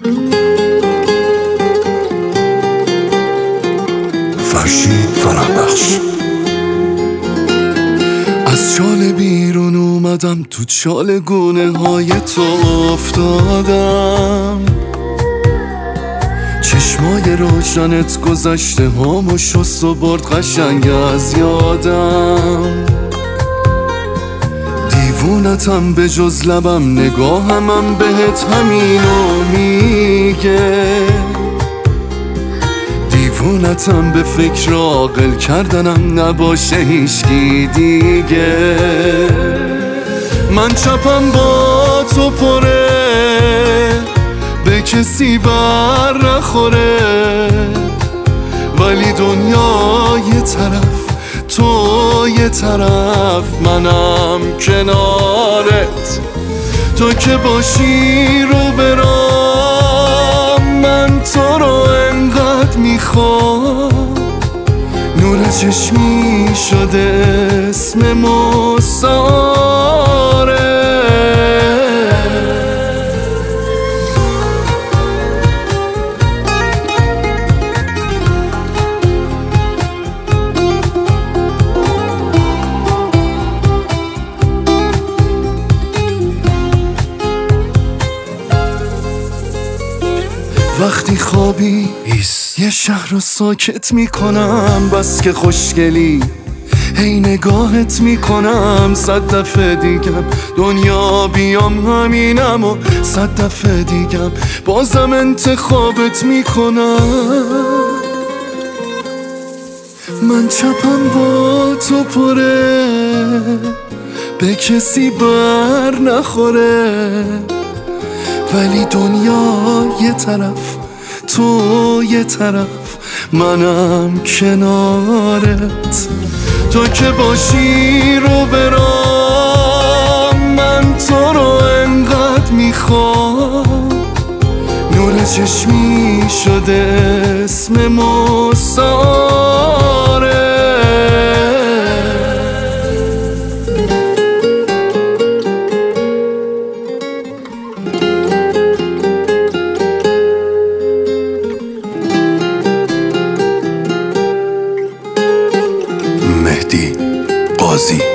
فرشید فرهبخش. از چاله بیرون اومدم، تو چاله گونه های تو افتادم، چشمای روشنت گذشته هامو شست و برد قشنگ از یادم. دیوونتم به جز لبم، نگاهمم بهت همینو میگه. دیوونتم به فکر عاقل کردنم، نباشه هیچکی دیگه. من چپم با تو پره، به کسی بر نخوره، ولی دنیا یه طرف، تو یه طرف، منم کنارت. تو که باشی رو برام، من تو رو انقدر میخوام. نور چشمی شده اسم مساره. وقتی خوابی یه شهر رو ساکت میکنم، بس که خوشگلی هی نگاهت میکنم. 100 دفعه دیگم دنیا بیام همینم، و 100 دفعه دیگم بازم انتخابت میکنم. من چپم با تو پره، به کسی بر نخوره، ولی دنیا یه طرف، تو یه طرف، منم کنارت. تو که باشی رو برام، من تو رو انقدر میخوام. نور چشمی شده اسم مساره. مهدی قاضی.